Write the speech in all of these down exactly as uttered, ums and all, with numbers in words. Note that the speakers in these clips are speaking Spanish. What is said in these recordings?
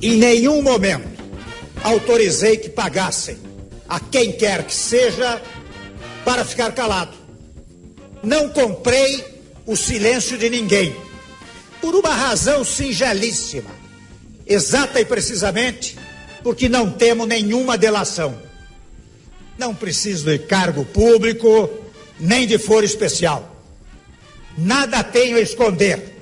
Em nenhum momento autorizei que pagassem a quem quer que seja para ficar calado. Não comprei o silêncio de ninguém, por uma razão singelíssima, exata e precisamente porque não temos nenhuma delação. Não preciso de cargo público, nem de foro especial. Nada tenho a esconder.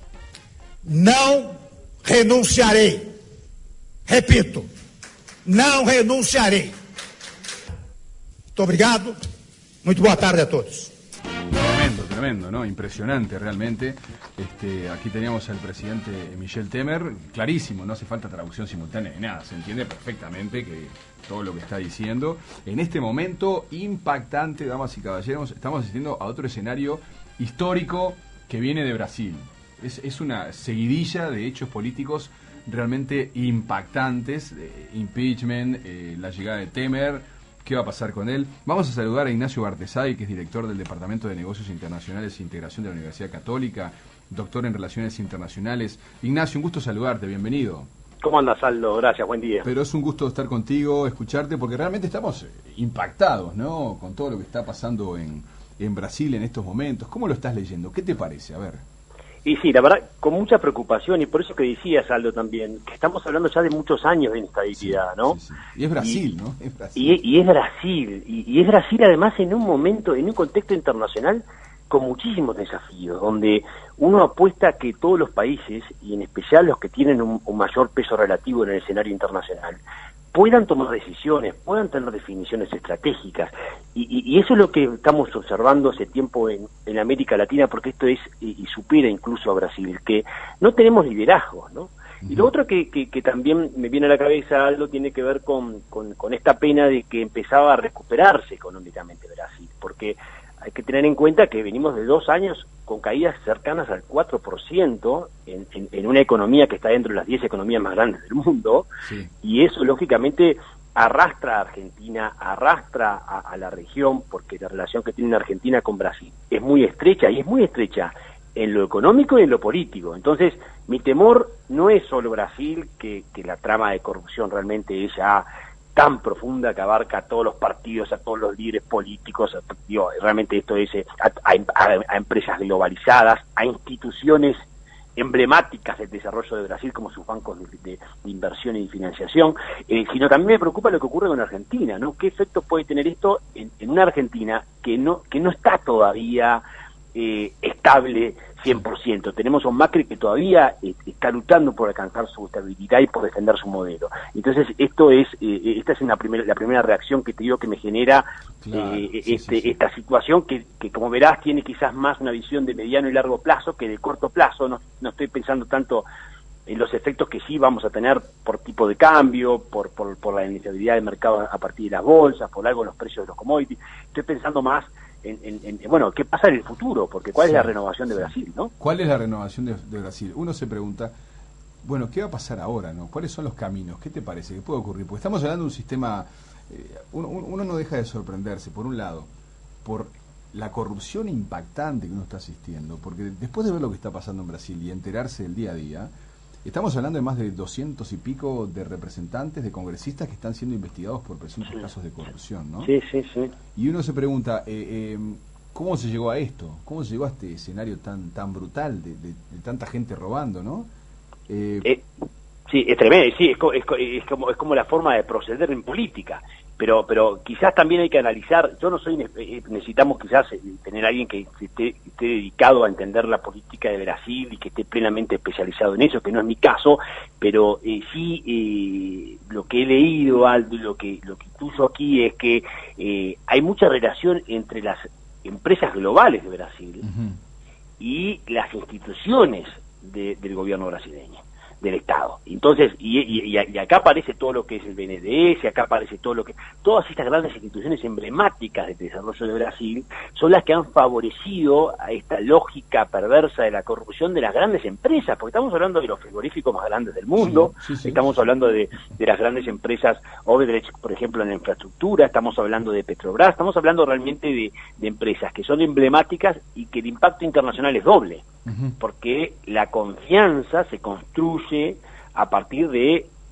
Não renunciarei. Repito, não renunciarei. Muito obrigado. Muito boa tarde a todos. Tremendo, tremendo, ¿no? Impresionante realmente. Este, aquí teníamos al presidente Michel Temer, clarísimo, no hace falta traducción simultánea ni nada, se entiende perfectamente que todo lo que está diciendo. En este momento impactante, damas y caballeros, estamos asistiendo a otro escenario histórico que viene de Brasil. Es, es una seguidilla de hechos políticos realmente impactantes, eh, impeachment, eh, la llegada de Temer. ¿Qué va a pasar con él? Vamos a saludar a Ignacio Bartesay, que es director del Departamento de Negocios Internacionales e Integración de la Universidad Católica, doctor en Relaciones Internacionales. Ignacio, un gusto saludarte, bienvenido. ¿Cómo andas, Aldo? Gracias, buen día. Pero es un gusto estar contigo, escucharte, porque realmente estamos impactados, ¿no?, con todo lo que está pasando en, en Brasil en estos momentos. ¿Cómo lo estás leyendo? ¿Qué te parece? A ver. Y sí, la verdad, con mucha preocupación, y por eso que decías, Aldo, también, que estamos hablando ya de muchos años de inestabilidad, sí, ¿no? Sí, sí. Y es Brasil, y, ¿no? Es Brasil. Y, y es Brasil, y, y es Brasil además en un momento, en un contexto internacional con muchísimos desafíos, donde uno apuesta a que todos los países, y en especial los que tienen un, un mayor peso relativo en el escenario internacional, puedan tomar decisiones, puedan tener definiciones estratégicas, y, y, y eso es lo que estamos observando hace tiempo en, en América Latina, porque esto es, y, y supera incluso a Brasil, que no tenemos liderazgo, ¿no? Uh-huh. Y lo otro que, que, que también me viene a la cabeza, Aldo, tiene que ver con, con, con esta pena de que empezaba a recuperarse económicamente Brasil, porque hay que tener en cuenta que venimos de dos años con caídas cercanas al cuatro por ciento en, en, en una economía que está dentro de las diez economías más grandes del mundo, sí. Y eso lógicamente arrastra a Argentina, arrastra a, a la región, porque la relación que tiene Argentina con Brasil es muy estrecha, y es muy estrecha en lo económico y en lo político. Entonces, mi temor no es solo Brasil, que, que la trama de corrupción realmente es ya tan profunda que abarca a todos los partidos, a todos los líderes políticos, a, digo, realmente esto es a, a, a empresas globalizadas, a instituciones emblemáticas del desarrollo de Brasil como sus bancos de, de, de inversión y de financiación, eh, sino también me preocupa lo que ocurre con Argentina, ¿no? ¿Qué efecto puede tener esto en, en una Argentina que no que no está todavía eh, estable cien por ciento? Tenemos a un Macri que todavía eh, está luchando por alcanzar su estabilidad y por defender su modelo. Entonces, esto es eh, esta es una primera, la primera reacción que te digo que me genera claro, eh, sí, este, sí, sí. esta situación que, que, como verás, tiene quizás más una visión de mediano y largo plazo que de corto plazo. No, no estoy pensando tanto en los efectos que sí vamos a tener por tipo de cambio, por, por, por la inestabilidad del mercado a partir de las bolsas, por algo los precios de los commodities. Estoy pensando más En, en, en, bueno, ¿qué pasa en el futuro? Porque ¿cuál sí, es la renovación de Brasil, no? ¿Cuál es la renovación de, de Brasil? Uno se pregunta, bueno, ¿qué va a pasar ahora, no? ¿Cuáles son los caminos? ¿Qué te parece? ¿Qué puede ocurrir? Porque estamos hablando de un sistema, eh, uno, uno no deja de sorprenderse, por un lado, por la corrupción impactante que uno está asistiendo, porque después de ver lo que está pasando en Brasil y enterarse del día a día, estamos hablando de más de doscientos y pico de representantes, de congresistas que están siendo investigados por presuntos sí. casos de corrupción, ¿no? Sí, sí, sí. Y uno se pregunta, eh, eh, ¿cómo se llegó a esto? ¿Cómo se llegó a este escenario tan tan brutal de, de, de tanta gente robando, no? Eh, eh, sí, es tremendo, sí, es, es, es, como, es como la forma de proceder en política. Pero pero quizás también hay que analizar, yo no soy, necesitamos quizás tener a alguien que esté, esté dedicado a entender la política de Brasil y que esté plenamente especializado en eso, que no es mi caso, pero eh, sí eh, lo que he leído, Aldo, y lo que, lo que intuyo aquí es que eh, hay mucha relación entre las empresas globales de Brasil uh-huh. y las instituciones de, del gobierno brasileño, del Estado. Entonces, y, y, y acá aparece todo lo que es el B N D E S, acá aparece todo lo que... Todas estas grandes instituciones emblemáticas del desarrollo de Brasil son las que han favorecido a esta lógica perversa de la corrupción de las grandes empresas, porque estamos hablando de los frigoríficos más grandes del mundo, sí, sí, sí. estamos hablando de, de las grandes empresas, Odebrecht, por ejemplo, en la infraestructura, estamos hablando de Petrobras, estamos hablando realmente de, de empresas que son emblemáticas y que el impacto internacional es doble, uh-huh. porque la confianza se construye a partir de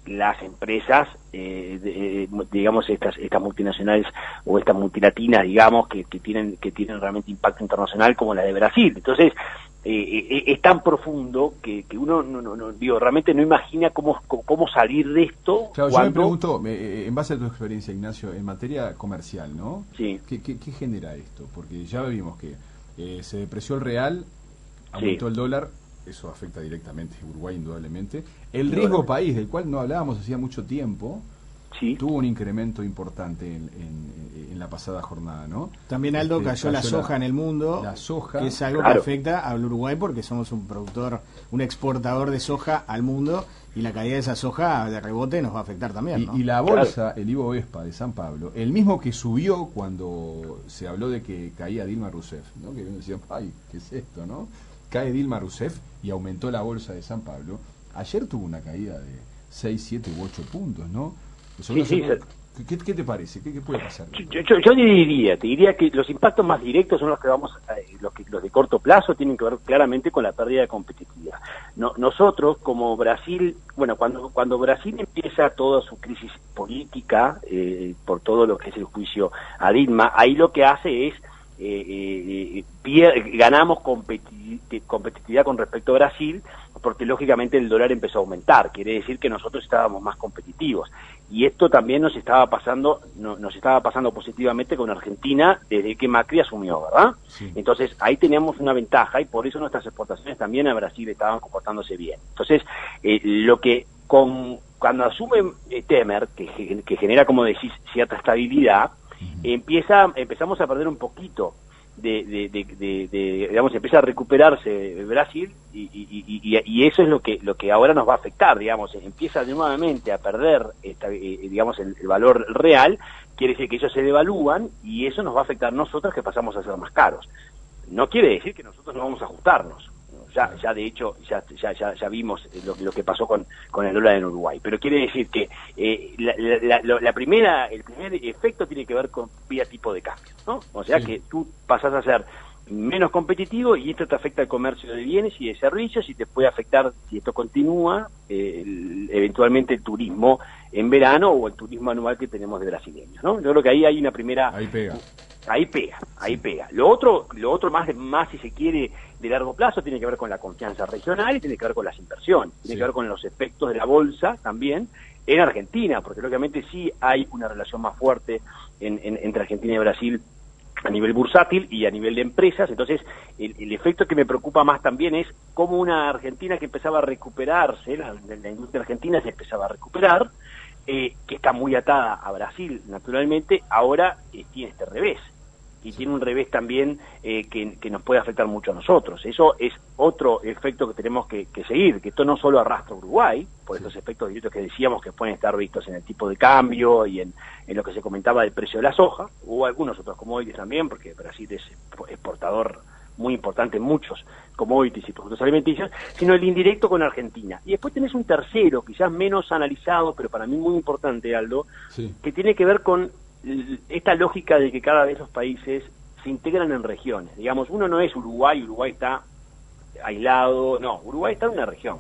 las empresas, eh, de, digamos, estas estas multinacionales o estas multilatinas, digamos, que, que tienen que tienen realmente impacto internacional, como la de Brasil. Entonces, eh, eh, es tan profundo que, que uno, no, no, no, digo, realmente no imagina cómo, cómo, cómo salir de esto. Claro, cuando... yo me pregunto, eh, en base a tu experiencia, Ignacio, en materia comercial, ¿no? Sí. ¿Qué, qué, qué genera esto? Porque ya vimos que eh, se depreció el real, aumentó sí. el dólar. Eso afecta directamente a Uruguay, indudablemente. El riesgo país, del cual no hablábamos hacía mucho tiempo, sí. tuvo un incremento importante en, en, en la pasada jornada, ¿no? También, Aldo, este, cayó, cayó la soja la, en el mundo, la soja, que es algo claro. que afecta al Uruguay porque somos un productor, un exportador de soja al mundo, y la caída de esa soja de rebote nos va a afectar también, y, ¿no? y la bolsa, claro. el Ibovespa de San Pablo, el mismo que subió cuando se habló de que caía Dilma Rousseff, ¿no? Que decían, ay, ¿qué es esto, no? Cae Dilma Rousseff y aumentó la bolsa de San Pablo. Ayer tuvo una caída de seis, siete u ocho puntos, ¿no? Eso sí, no sí, se... ¿Qué, ¿Qué te parece? ¿Qué, qué puede pasar? Yo, yo, yo diría, te diría que los impactos más directos son los que vamos, eh, los que los de corto plazo tienen que ver claramente con la pérdida de competitividad. No, nosotros, como Brasil, bueno, cuando cuando Brasil empieza toda su crisis política eh, por todo lo que es el juicio a Dilma, ahí lo que hace es Eh, eh, pier- ganamos competi- competitividad con respecto a Brasil, porque lógicamente el dólar empezó a aumentar, quiere decir que nosotros estábamos más competitivos, y esto también nos estaba pasando no, nos estaba pasando positivamente con Argentina desde que Macri asumió, ¿verdad? Sí. Entonces ahí teníamos una ventaja, y por eso nuestras exportaciones también a Brasil estaban comportándose bien. Entonces eh, lo que con cuando asume eh, Temer, que, que genera, como decís, cierta estabilidad, empieza empezamos a perder un poquito de, de, de, de, de digamos, empieza a recuperarse Brasil, y, y, y, y eso es lo que lo que ahora nos va a afectar, digamos, empieza de nuevamente a perder esta, eh, digamos el, el valor real, quiere decir que ellos se devalúan, y eso nos va a afectar a nosotros, que pasamos a ser más caros. No quiere decir que nosotros no vamos a ajustarnos. Ya, ya de hecho, ya, ya, ya, ya vimos lo, lo que pasó con, con el dólar en Uruguay. Pero quiere decir que eh, la, la, la, la primera, el primer efecto tiene que ver con vía tipo de cambio, ¿no? O sea, sí. que tú pasas a ser menos competitivo, y esto te afecta al comercio de bienes y de servicios, y te puede afectar, si esto continúa, eh, el, eventualmente el turismo en verano o el turismo anual que tenemos de brasileños, ¿no? Yo creo que ahí hay una primera... Ahí pega. Ahí pega, ahí sí. pega. Lo otro, lo otro más, más si se quiere, de largo plazo, tiene que ver con la confianza regional y tiene que ver con las inversiones, tiene sí. que ver con los efectos de la bolsa también en Argentina, porque lógicamente sí hay una relación más fuerte en, en, entre Argentina y Brasil a nivel bursátil y a nivel de empresas. Entonces el, el efecto que me preocupa más también es cómo una Argentina que empezaba a recuperarse, la, la industria argentina se empezaba a recuperar, eh, que está muy atada a Brasil naturalmente, ahora eh, tiene este revés. Y tiene un revés también eh, que, que nos puede afectar mucho a nosotros. Eso es otro efecto que tenemos que, que seguir, que esto no solo arrastra a Uruguay, por estos efectos directos que decíamos que pueden estar vistos en el tipo de cambio y en, en lo que se comentaba del precio de la soja, o algunos otros commodities también, porque Brasil es exportador muy importante en muchos commodities y productos alimenticios, sino el indirecto con Argentina. Y después tenés un tercero, quizás menos analizado, pero para mí muy importante, Aldo, sí. que tiene que ver con esta lógica de que cada vez los países se integran en regiones. Digamos, uno no es Uruguay, Uruguay está aislado, no, Uruguay está en una región.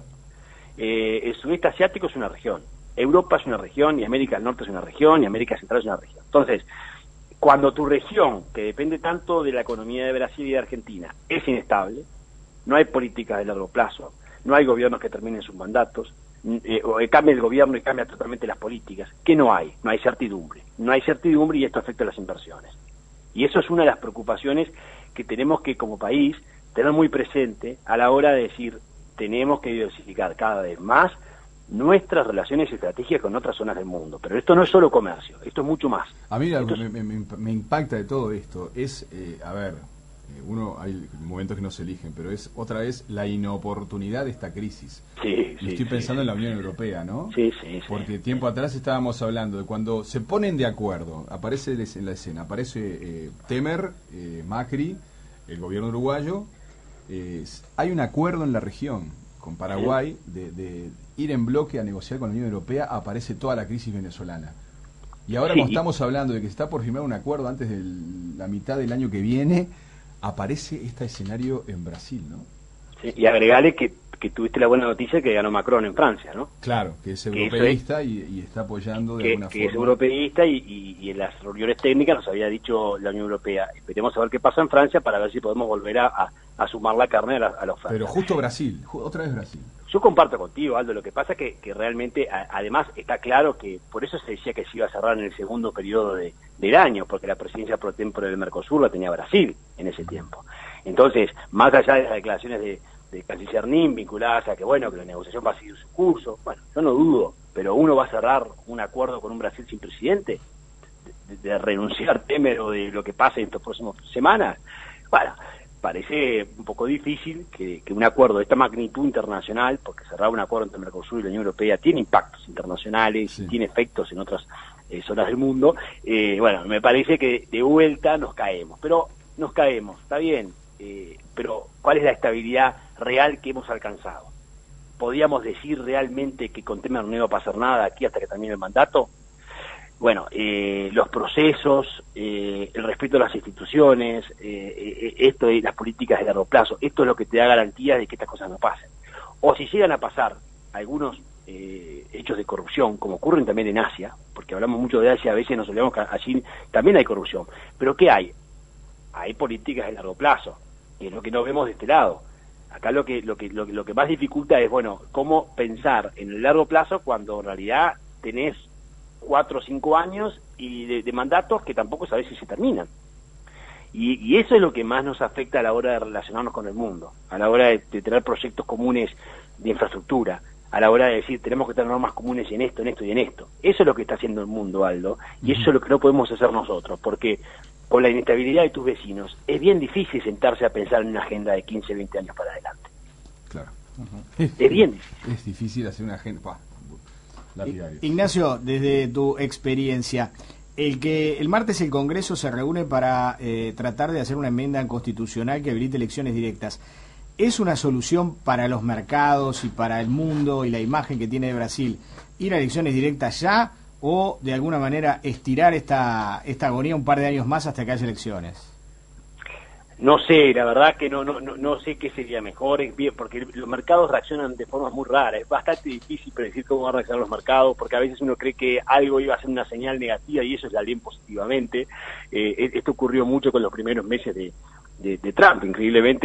Eh, el sudeste asiático es una región, Europa es una región, y América del Norte es una región, y América Central es una región. Entonces, cuando tu región, que depende tanto de la economía de Brasil y de Argentina, es inestable, no hay políticas de largo plazo, no hay gobiernos que terminen sus mandatos, Eh, o cambia el gobierno y cambia totalmente las políticas, que no hay, no hay certidumbre, no hay certidumbre y esto afecta a las inversiones. Y eso es una de las preocupaciones que tenemos que como país tener muy presente a la hora de decir, tenemos que diversificar cada vez más nuestras relaciones estratégicas con otras zonas del mundo. Pero esto no es solo comercio, esto es mucho más. A mí esto me, es... me, me, me impacta de todo esto, es, eh, a ver, uno hay momentos que no se eligen, pero es otra vez la inoportunidad de esta crisis. Sí, y sí, estoy pensando sí, en la Unión Europea, ¿no? Sí, sí, sí. Porque tiempo atrás estábamos hablando de cuando se ponen de acuerdo, aparece en la escena, aparece eh, Temer, eh, Macri, el gobierno uruguayo, eh, hay un acuerdo en la región con Paraguay de, de ir en bloque a negociar con la Unión Europea, aparece toda la crisis venezolana. Y ahora, sí, como estamos hablando de que se está por firmar un acuerdo antes de la mitad del año que viene, aparece este escenario en Brasil, ¿no? Sí, y agregarle que, que tuviste la buena noticia que ganó Macron en Francia, ¿no? Claro, que es Que europeísta es, y, y está apoyando de que, alguna que forma. es europeísta y, y, y en las reuniones técnicas nos había dicho la Unión Europea. Esperemos a ver qué pasa en Francia para ver si podemos volver a, a, a sumar la carne a la, a la oferta. Pero justo Brasil, ju- otra vez Brasil. Yo comparto contigo, Aldo, lo que pasa es que, que realmente, a, además, está claro que por eso se decía que se iba a cerrar en el segundo periodo de, del año, porque la presidencia pro tempore del Mercosur la tenía Brasil en ese tiempo. Entonces, más allá de las declaraciones de, de canciller Nim vinculadas a que, bueno, que la negociación va a seguir su curso, bueno, yo no dudo, pero uno va a cerrar un acuerdo con un Brasil sin presidente, de, de, de renunciar Temer o de lo que pase en estas próximas semanas. Bueno, parece un poco difícil que, que un acuerdo de esta magnitud internacional, porque cerrar un acuerdo entre Mercosur y la Unión Europea tiene impactos internacionales, sí. tiene efectos en otras eh, zonas del mundo, eh, bueno, me parece que de vuelta nos caemos, pero nos caemos, está bien, eh, pero ¿cuál es la estabilidad real que hemos alcanzado? ¿Podríamos decir realmente que con Temer no iba a pasar nada aquí hasta que termine el mandato? Bueno, eh, los procesos, eh, el respeto a las instituciones, eh, eh, esto de las políticas de largo plazo, esto es lo que te da garantía de que estas cosas no pasen. O si llegan a pasar algunos eh, hechos de corrupción, como ocurren también en Asia, porque hablamos mucho de Asia, a veces nos olvidamos que allí también hay corrupción. ¿Pero qué hay? Hay políticas de largo plazo, que es lo que no vemos de este lado. Acá lo que, lo que, lo que, lo que más dificulta es, bueno, cómo pensar en el largo plazo cuando en realidad tenés cuatro o cinco años y de, de mandatos que tampoco sabés si se terminan. Y, y eso es lo que más nos afecta a la hora de relacionarnos con el mundo, a la hora de, de tener proyectos comunes de infraestructura, a la hora de decir tenemos que tener normas comunes en esto, en esto y en esto. Eso es lo que está haciendo el mundo, Aldo, y eso es lo que no podemos hacer nosotros, porque con la inestabilidad de tus vecinos es bien difícil sentarse a pensar en una agenda de quince, veinte años para adelante. Claro. Uh-huh. Es, es bien difícil. Es difícil hacer una agenda... Bah. Lapidario. Ignacio, desde tu experiencia, el que el martes el Congreso se reúne para eh, tratar de hacer una enmienda constitucional que habilite elecciones directas, ¿es una solución para los mercados y para el mundo y la imagen que tiene Brasil ir a elecciones directas ya o de alguna manera estirar esta, esta agonía un par de años más hasta que haya elecciones? No sé, la verdad que no no no, no sé qué sería mejor, es bien, porque los mercados reaccionan de formas muy raras, es bastante difícil predecir cómo van a reaccionar los mercados, porque a veces uno cree que algo iba a ser una señal negativa y eso es la leen positivamente. Eh, esto ocurrió mucho con los primeros meses de, de, de Trump, increíblemente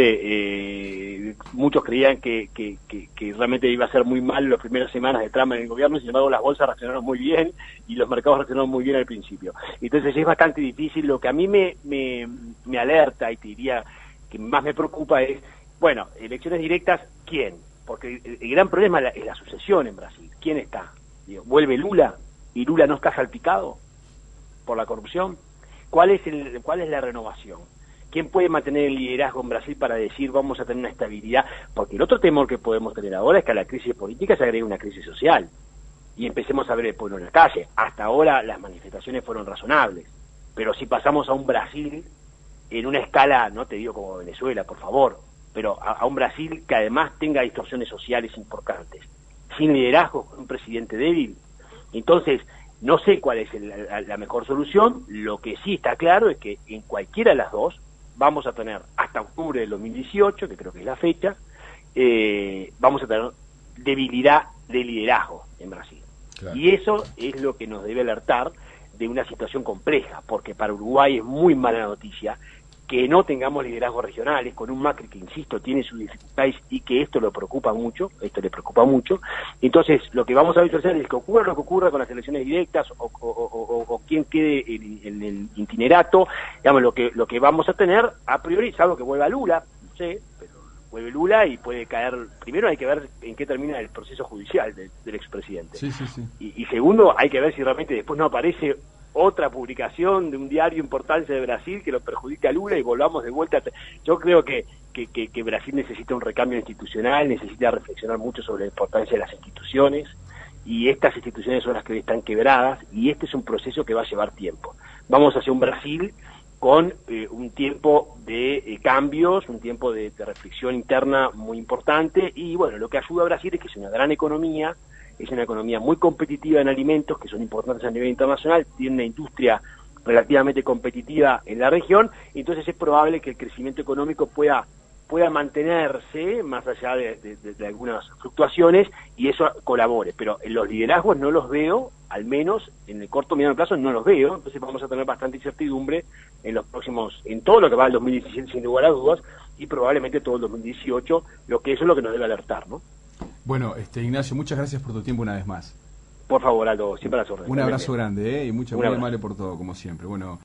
eh, muchos creían que, que, que, que realmente iba a ser muy mal las primeras semanas de Trump en el gobierno, sin embargo las bolsas reaccionaron muy bien y los mercados reaccionaron muy bien al principio. Entonces es bastante difícil. Lo que a mí me, me, me alerta y te diría que más me preocupa es, bueno, elecciones directas, ¿quién? Porque el, el gran problema es la, es la sucesión en Brasil. ¿Quién está? Digo, ¿vuelve Lula? ¿Y Lula no está salpicado por la corrupción? ¿Cuál es el, cuál es la renovación? ¿Quién puede mantener el liderazgo en Brasil para decir vamos a tener una estabilidad? Porque el otro temor que podemos tener ahora es que a la crisis política se agregue una crisis social y empecemos a ver el pueblo en la calle. Hasta ahora las manifestaciones fueron razonables, pero si pasamos a un Brasil en una escala, no te digo como Venezuela, por favor, pero a, a un Brasil que además tenga distorsiones sociales importantes, sin liderazgo, con un presidente débil, entonces no sé cuál es el, la, la mejor solución. Lo que sí está claro es que en cualquiera de las dos vamos a tener hasta octubre del dos mil dieciocho, que creo que es la fecha, eh, vamos a tener debilidad de liderazgo en Brasil. Claro. Y eso es lo que nos debe alertar de una situación compleja, porque para Uruguay es muy mala noticia que no tengamos liderazgos regionales, con un Macri que, insisto, tiene sus dificultades y que esto lo preocupa mucho, esto le preocupa mucho. Entonces, lo que vamos a visualizar es que ocurra lo que ocurra con las elecciones directas o, o, o, o quien quede en, en el itinerato, digamos, lo que lo que vamos a tener, a priori, salvo que vuelva Lula, no sé, pero vuelve Lula y puede caer. Primero hay que ver en qué termina el proceso judicial de, del expresidente. Sí, sí, sí. Y, y segundo, hay que ver si realmente después no aparece otra publicación de un diario importante de Brasil que lo perjudique a Lula y volvamos de vuelta. Yo creo que, que, que, que Brasil necesita un recambio institucional, necesita reflexionar mucho sobre la importancia de las instituciones, y estas instituciones son las que hoy están quebradas, y este es un proceso que va a llevar tiempo. Vamos hacia un Brasil con eh, un tiempo de eh, cambios, un tiempo de, de reflexión interna muy importante, y bueno, lo que ayuda a Brasil es que es una gran economía, es una economía muy competitiva en alimentos, que son importantes a nivel internacional, tiene una industria relativamente competitiva en la región, entonces es probable que el crecimiento económico pueda pueda mantenerse más allá de, de, de, de algunas fluctuaciones y eso colabore, pero en los liderazgos no los veo, al menos en el corto mediano plazo no los veo, entonces vamos a tener bastante incertidumbre en los próximos, en todo lo que va al dos mil diecisiete sin lugar a dudas y probablemente todo el dos mil dieciocho, lo que eso es lo que nos debe alertar, ¿no? Bueno, este Ignacio, muchas gracias por tu tiempo una vez más. Por favor, Aldo, siempre a las órdenes. Un abrazo grande, ¿eh? Y muchas gracias amable por todo, como siempre. Bueno.